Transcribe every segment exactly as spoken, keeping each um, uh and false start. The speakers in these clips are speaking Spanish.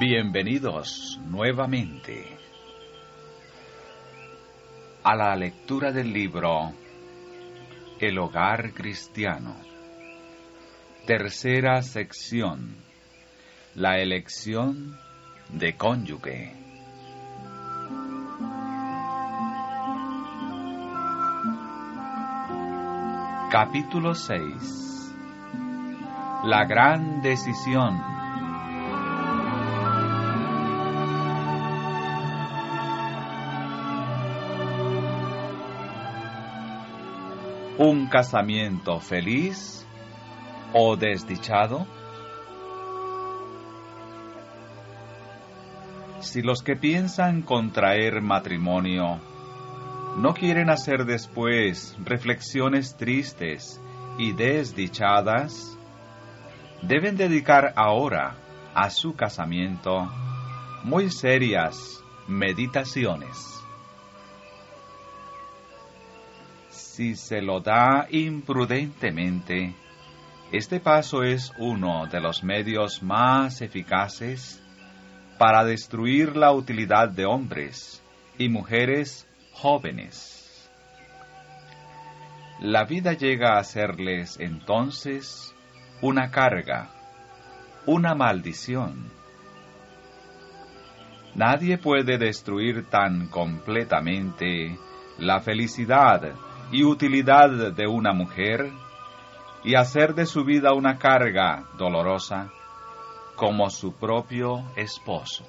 Bienvenidos nuevamente a la lectura del libro El Hogar Cristiano. Tercera sección, la elección de cónyuge. Capítulo seis. La gran decisión. ¿Un casamiento feliz o desdichado? Si los que piensan contraer matrimonio no quieren hacer después reflexiones tristes y desdichadas, deben dedicar ahora a su casamiento muy serias meditaciones. Si se lo da imprudentemente, este paso es uno de los medios más eficaces para destruir la utilidad de hombres y mujeres jóvenes. La vida llega a serles entonces una carga, una maldición. Nadie puede destruir tan completamente la felicidad y utilidad de una mujer y hacer de su vida una carga dolorosa como su propio esposo.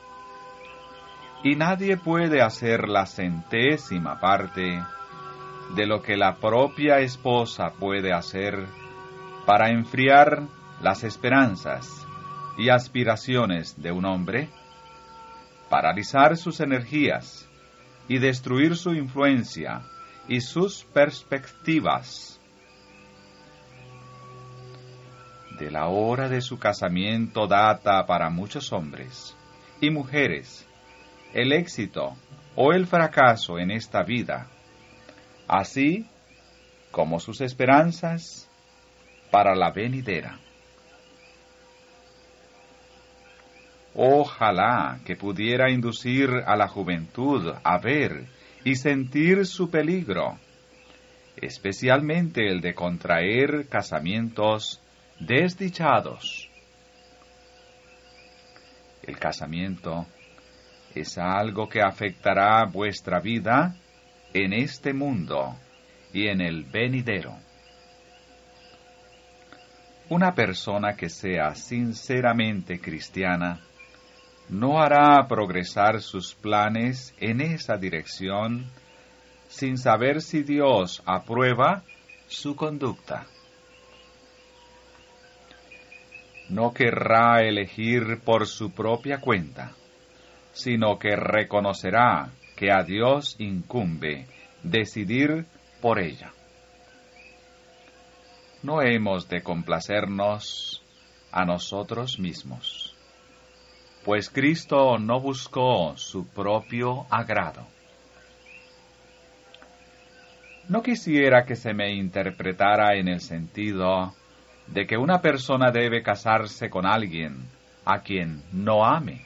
Y nadie puede hacer la centésima parte de lo que la propia esposa puede hacer para enfriar las esperanzas y aspiraciones de un hombre, paralizar sus energías y destruir su influencia y sus perspectivas. De la hora de su casamiento data para muchos hombres y mujeres el éxito o el fracaso en esta vida, así como sus esperanzas para la venidera. Ojalá que pudiera inducir a la juventud a ver y sentir su peligro, especialmente el de contraer casamientos desdichados. El casamiento es algo que afectará vuestra vida en este mundo y en el venidero. Una persona que sea sinceramente cristiana no hará progresar sus planes en esa dirección sin saber si Dios aprueba su conducta. No querrá elegir por su propia cuenta, sino que reconocerá que a Dios incumbe decidir por ella. No hemos de complacernos a nosotros mismos, pues Cristo no buscó su propio agrado. No quisiera que se me interpretara en el sentido de que una persona debe casarse con alguien a quien no ame.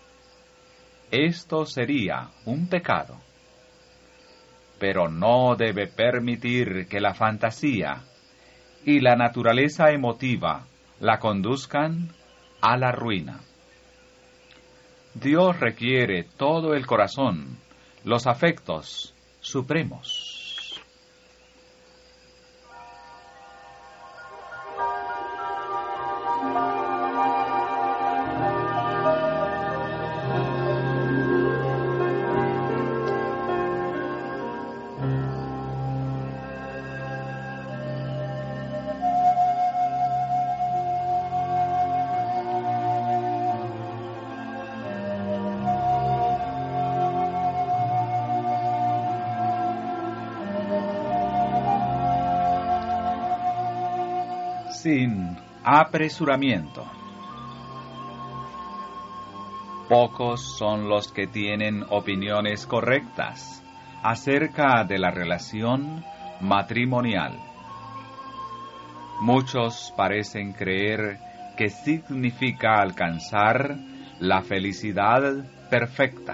Esto sería un pecado, pero no debe permitir que la fantasía y la naturaleza emotiva la conduzcan a la ruina. Dios requiere todo el corazón, los afectos supremos. Sin apresuramiento. Pocos son los que tienen opiniones correctas acerca de la relación matrimonial. Muchos parecen creer que significa alcanzar la felicidad perfecta.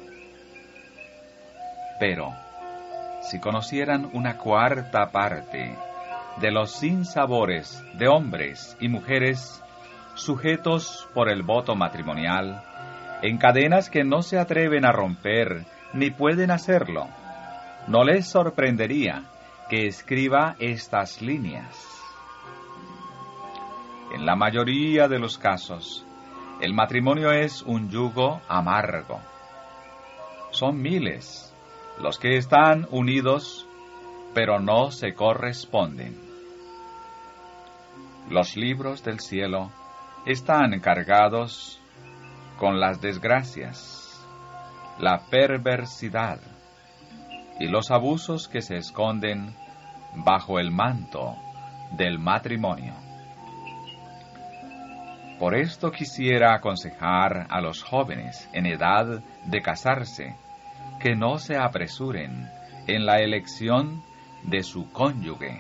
Pero, si conocieran una cuarta parte de los sinsabores de hombres y mujeres sujetos por el voto matrimonial, en cadenas que no se atreven a romper ni pueden hacerlo, no les sorprendería que escriba estas líneas. En la mayoría de los casos, el matrimonio es un yugo amargo. Son miles los que están unidos, pero no se corresponden. Los libros del cielo están cargados con las desgracias, la perversidad y los abusos que se esconden bajo el manto del matrimonio. Por esto quisiera aconsejar a los jóvenes en edad de casarse que no se apresuren en la elección de su cónyuge.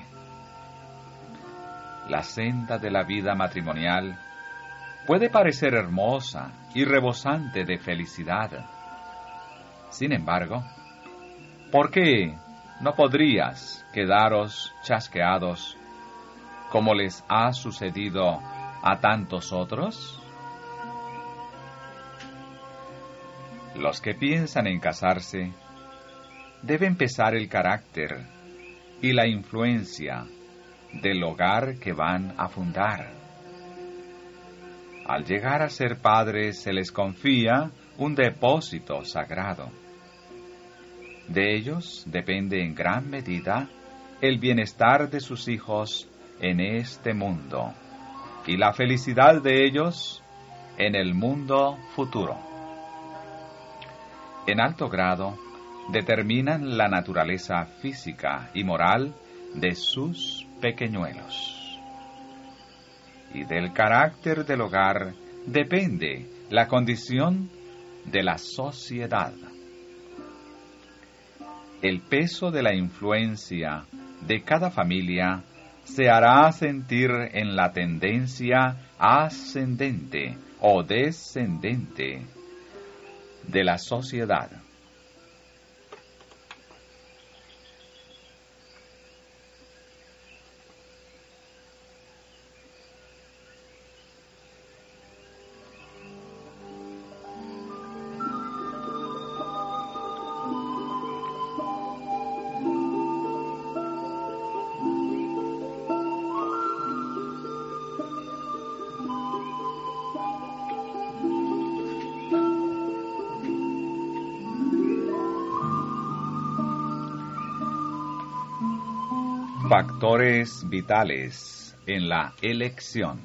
La senda de la vida matrimonial puede parecer hermosa y rebosante de felicidad. Sin embargo, ¿por qué no podrías quedaros chasqueados como les ha sucedido a tantos otros? Los que piensan en casarse deben pesar el carácter y la influencia del hogar que van a fundar. Al llegar a ser padres se les confía un depósito sagrado. De ellos depende en gran medida el bienestar de sus hijos en este mundo y la felicidad de ellos en el mundo futuro. En alto grado, determinan la naturaleza física y moral de sus pequeñuelos. Y del carácter del hogar depende la condición de la sociedad. El peso de la influencia de cada familia se hará sentir en la tendencia ascendente o descendente de la sociedad. Factores vitales en la elección.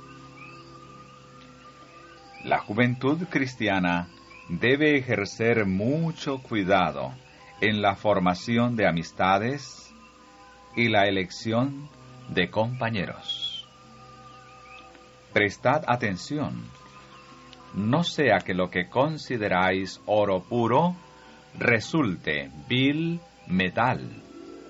La juventud cristiana debe ejercer mucho cuidado en la formación de amistades y la elección de compañeros. Prestad atención, no sea que lo que consideráis oro puro resulte vil metal.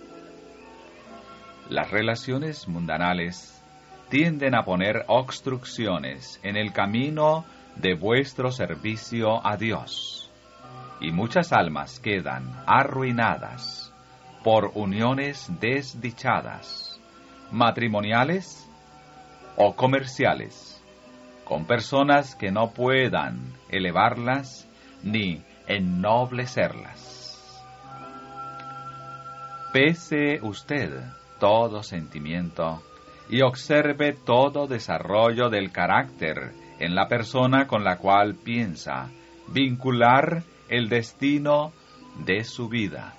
Las relaciones mundanales tienden a poner obstrucciones en el camino de vuestro servicio a Dios, y muchas almas quedan arruinadas por uniones desdichadas, matrimoniales o comerciales, con personas que no puedan elevarlas ni ennoblecerlas. Pese usted todo sentimiento y observe todo desarrollo del carácter en la persona con la cual piensa vincular el destino de su vida.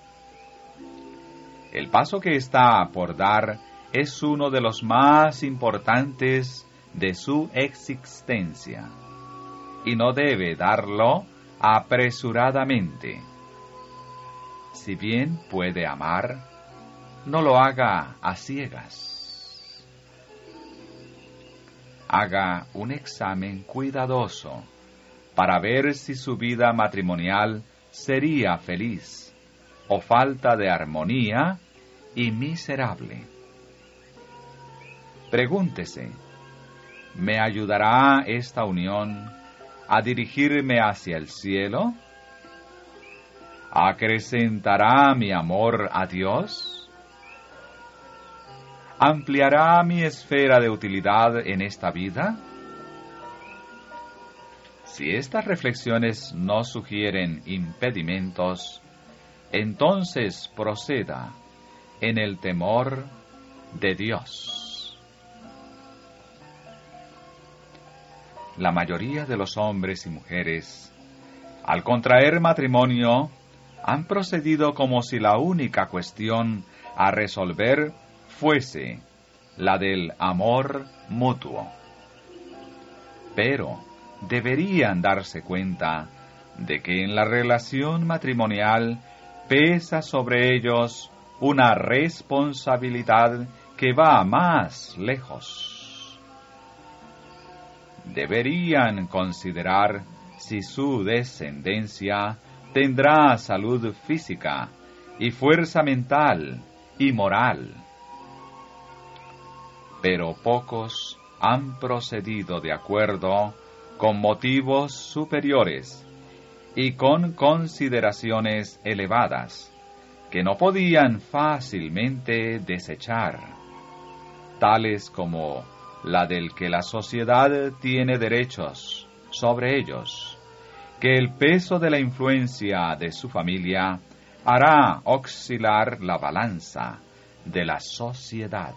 El paso que está por dar es uno de los más importantes de su existencia y no debe darlo apresuradamente. Si bien puede amar, no lo haga a ciegas. Haga un examen cuidadoso para ver si su vida matrimonial sería feliz o falta de armonía y miserable. Pregúntese, ¿me ayudará esta unión a dirigirme hacia el cielo? ¿Acrecentará mi amor a Dios? ¿Ampliará mi esfera de utilidad en esta vida? Si estas reflexiones no sugieren impedimentos, entonces proceda en el temor de Dios. La mayoría de los hombres y mujeres, al contraer matrimonio, han procedido como si la única cuestión a resolver fuese la del amor mutuo. Pero deberían darse cuenta de que en la relación matrimonial pesa sobre ellos una responsabilidad que va más lejos. Deberían considerar si su descendencia tendrá salud física y fuerza mental y moral. Pero pocos han procedido de acuerdo con motivos superiores y con consideraciones elevadas que no podían fácilmente desechar, tales como la del que la sociedad tiene derechos sobre ellos, que el peso de la influencia de su familia hará oscilar la balanza de la sociedad.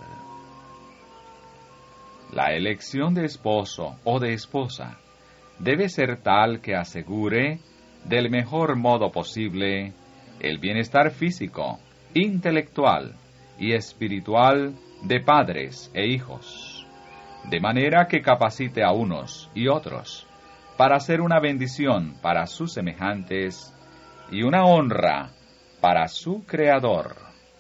La elección de esposo o de esposa debe ser tal que asegure del mejor modo posible el bienestar físico, intelectual y espiritual de padres e hijos, de manera que capacite a unos y otros para ser una bendición para sus semejantes y una honra para su Creador.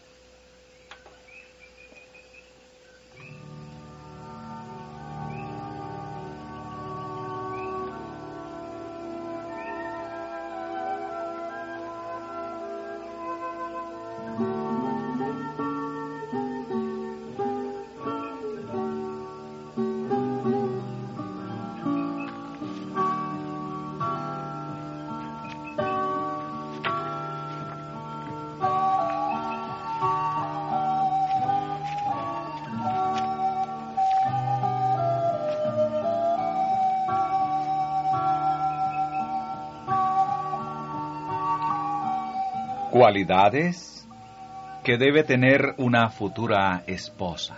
Cualidades que debe tener una futura esposa.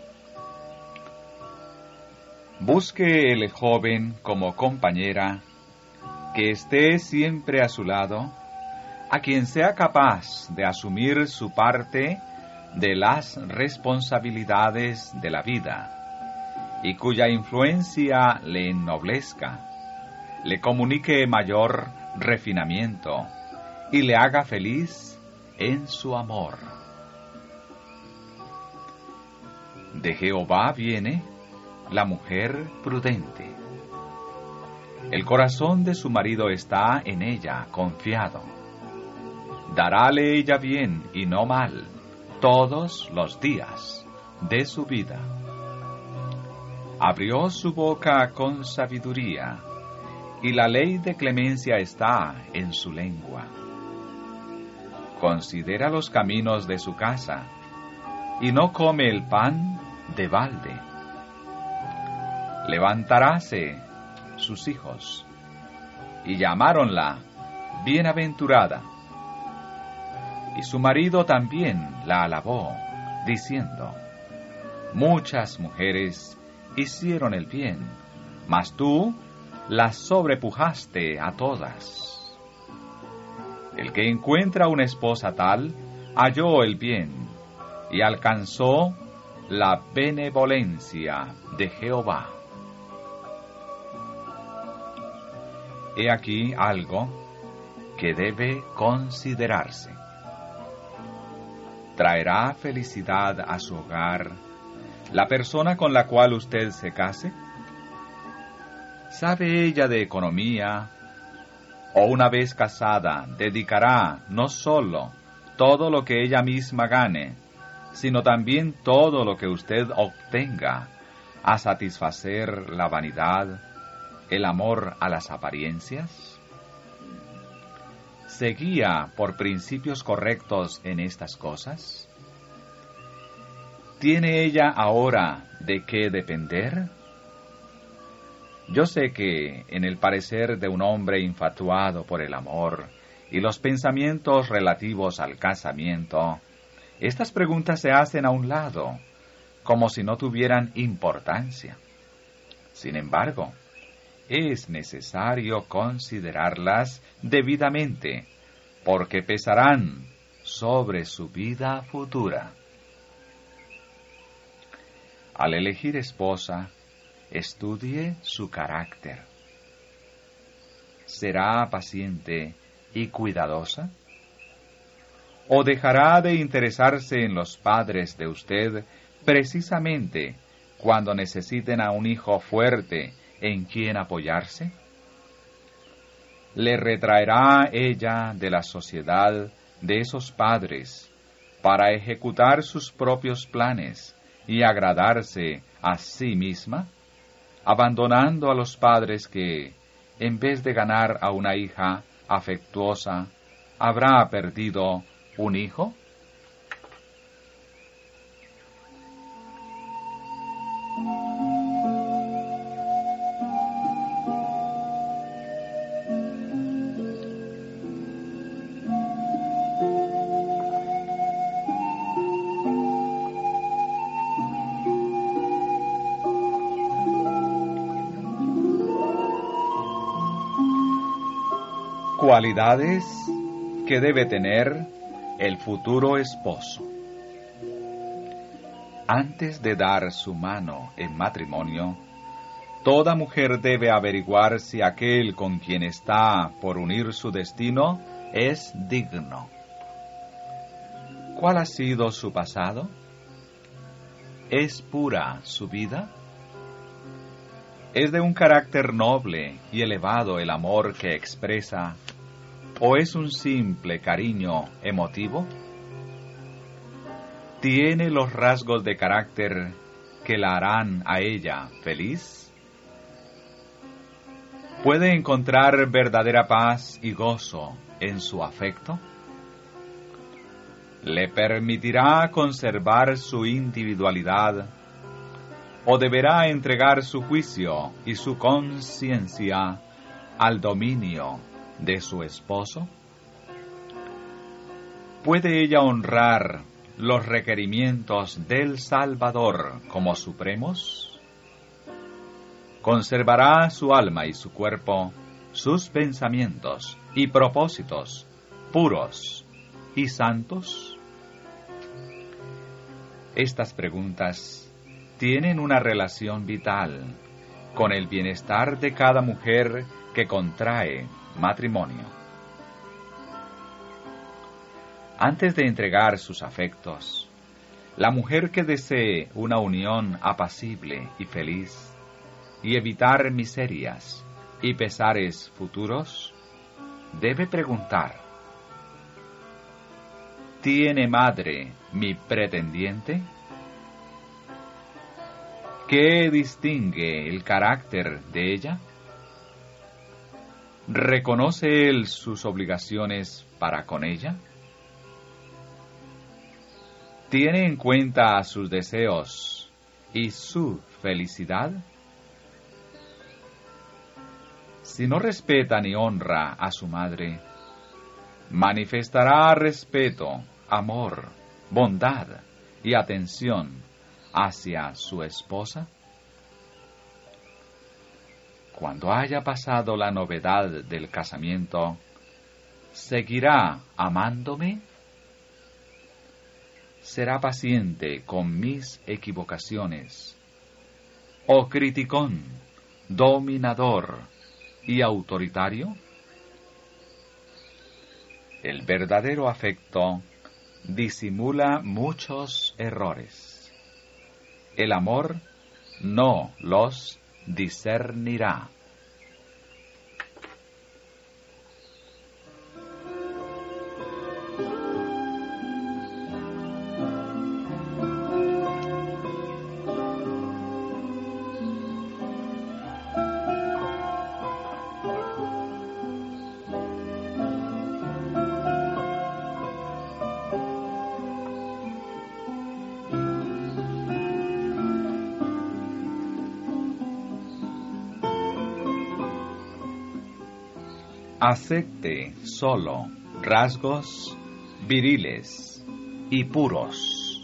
Busque el joven como compañera que esté siempre a su lado, a quien sea capaz de asumir su parte de las responsabilidades de la vida y cuya influencia le ennoblezca, le comunique mayor refinamiento y le haga feliz en su amor. De Jehová viene la mujer prudente. El corazón de su marido está en ella confiado. Darále ella bien y no mal todos los días de su vida. Abrió su boca con sabiduría, y la ley de clemencia está en su lengua. Considera los caminos de su casa, y no come el pan de balde. Levantaráse sus hijos, y llamáronla bienaventurada. Y su marido también la alabó, diciendo: muchas mujeres hicieron el bien, mas tú las sobrepujaste a todas. El que encuentra una esposa tal, halló el bien, y alcanzó la benevolencia de Jehová. He aquí algo que debe considerarse. ¿Traerá felicidad a su hogar la persona con la cual usted se case? ¿Sabe ella de economía? ¿O una vez casada dedicará no solo todo lo que ella misma gane, sino también todo lo que usted obtenga a satisfacer la vanidad, el amor a las apariencias? ¿Se guía por principios correctos en estas cosas? ¿Tiene ella ahora de qué depender? Yo sé que en el parecer de un hombre infatuado por el amor y los pensamientos relativos al casamiento, estas preguntas se hacen a un lado, como si no tuvieran importancia. Sin embargo, es necesario considerarlas debidamente, porque pesarán sobre su vida futura. Al elegir esposa, estudie su carácter. ¿Será paciente y cuidadosa? ¿O dejará de interesarse en los padres de usted precisamente cuando necesiten a un hijo fuerte en quien apoyarse? ¿Le retraerá ella de la sociedad de esos padres para ejecutar sus propios planes y agradarse a sí misma, abandonando a los padres que, en vez de ganar a una hija afectuosa, habrá perdido un hijo? Cualidades que debe tener el futuro esposo. Antes de dar su mano en matrimonio, toda mujer debe averiguar si aquel con quien está por unir su destino es digno. ¿Cuál ha sido su pasado? ¿Es pura su vida? ¿Es de un carácter noble y elevado el amor que expresa, o es un simple cariño emotivo? ¿Tiene los rasgos de carácter que la harán a ella feliz? ¿Puede encontrar verdadera paz y gozo en su afecto? ¿Le permitirá conservar su individualidad o deberá entregar su juicio y su conciencia al dominio de su esposo? ¿Puede ella honrar los requerimientos del Salvador como supremos? ¿Conservará su alma y su cuerpo, sus pensamientos y propósitos puros y santos? Estas preguntas tienen una relación vital con el bienestar de cada mujer que contrae matrimonio. Antes de entregar sus afectos, la mujer que desee una unión apacible y feliz y evitar miserias y pesares futuros, debe preguntar: ¿tiene madre mi pretendiente? ¿Qué distingue el carácter de ella? ¿Reconoce él sus obligaciones para con ella? ¿Tiene en cuenta sus deseos y su felicidad? Si no respeta ni honra a su madre, manifestará respeto, amor, bondad y atención hacia su esposa. Cuando haya pasado la novedad del casamiento, ¿seguirá amándome? ¿Será paciente con mis equivocaciones? ¿O criticón, dominador y autoritario? El verdadero afecto disimula muchos errores. El amor no los discernirá. acepte solo rasgos viriles y puros.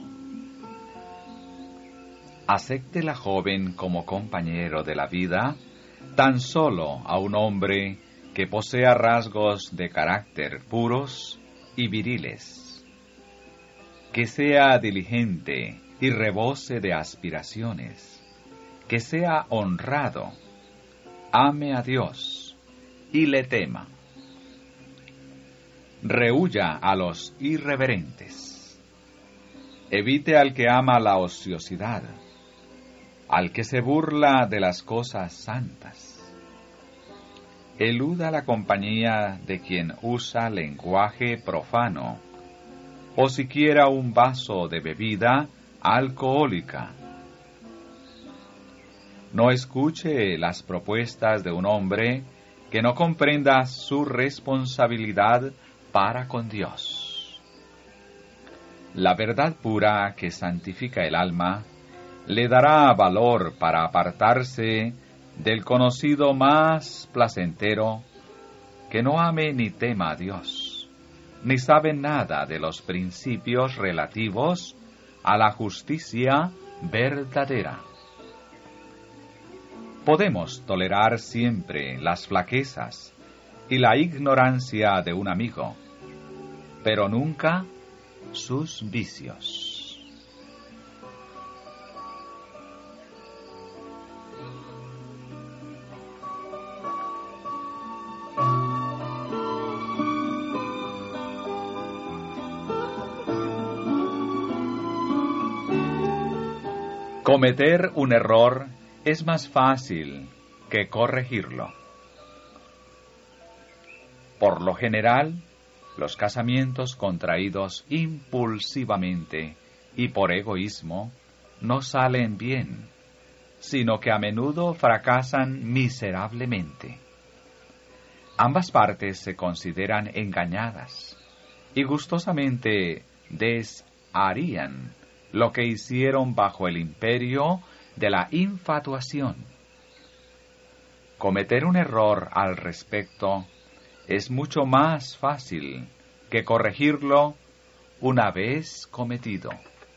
Acepte la joven como compañero de la vida tan solo a un hombre que posea rasgos de carácter puros y viriles, que sea diligente y rebose de aspiraciones, que sea honrado, ame a Dios y le tema. Rehuya a los irreverentes. Evite al que ama la ociosidad, al que se burla de las cosas santas. Eluda la compañía de quien usa lenguaje profano, o siquiera un vaso de bebida alcohólica. No escuche las propuestas de un hombre que no comprenda su responsabilidad para con Dios. La verdad pura que santifica el alma le dará valor para apartarse del conocido más placentero, que no ame ni tema a Dios, ni sabe nada de los principios relativos a la justicia verdadera. Podemos tolerar siempre las flaquezas y la ignorancia de un amigo, pero nunca sus vicios. Cometer un error es más fácil que corregirlo. Por lo general, los casamientos contraídos impulsivamente y por egoísmo no salen bien, sino que a menudo fracasan miserablemente. Ambas partes se consideran engañadas y gustosamente desharían lo que hicieron bajo el imperio de la infatuación. Cometer un error al respecto es mucho más fácil que corregirlo una vez cometido.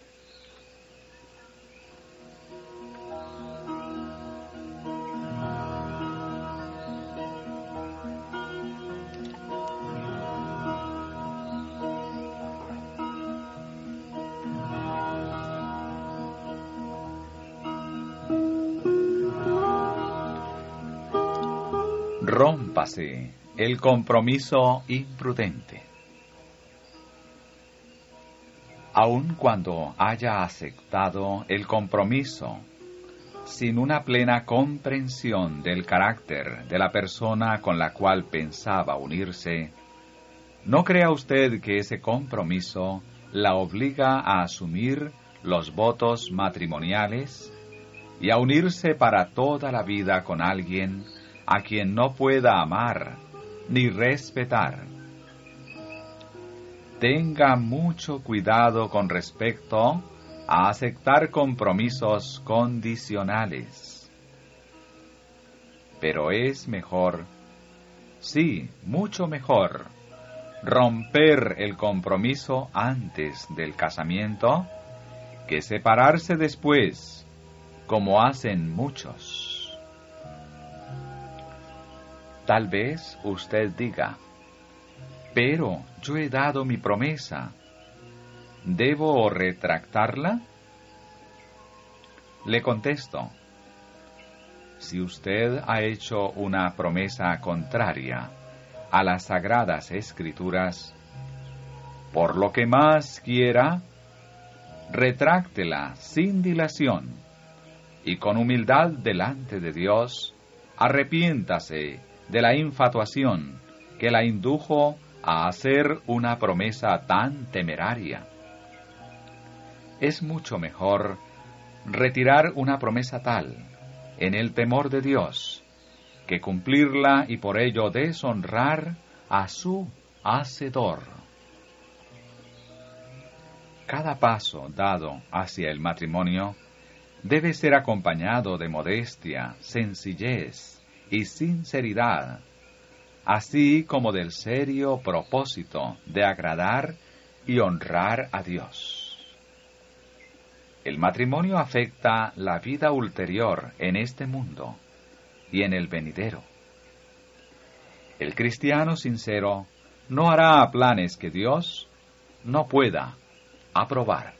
Rómpase el compromiso imprudente. Aun cuando haya aceptado el compromiso sin una plena comprensión del carácter de la persona con la cual pensaba unirse, no crea usted que ese compromiso la obliga a asumir los votos matrimoniales y a unirse para toda la vida con alguien a quien no pueda amar ni respetar. Tenga mucho cuidado con respecto a aceptar compromisos condicionales. Pero es mejor, sí, mucho mejor, romper el compromiso antes del casamiento que separarse después, como hacen muchos. Tal vez usted diga, pero yo he dado mi promesa, ¿debo retractarla? Le contesto, si usted ha hecho una promesa contraria a las Sagradas Escrituras, por lo que más quiera, retráctela sin dilación y con humildad delante de Dios, arrepiéntase de la infatuación que la indujo a hacer una promesa tan temeraria. Es mucho mejor retirar una promesa tal, en el temor de Dios, que cumplirla y por ello deshonrar a su Hacedor. Cada paso dado hacia el matrimonio debe ser acompañado de modestia, sencillez y sinceridad, así como del serio propósito de agradar y honrar a Dios. El matrimonio afecta la vida ulterior en este mundo y en el venidero. El cristiano sincero no hará planes que Dios no pueda aprobar.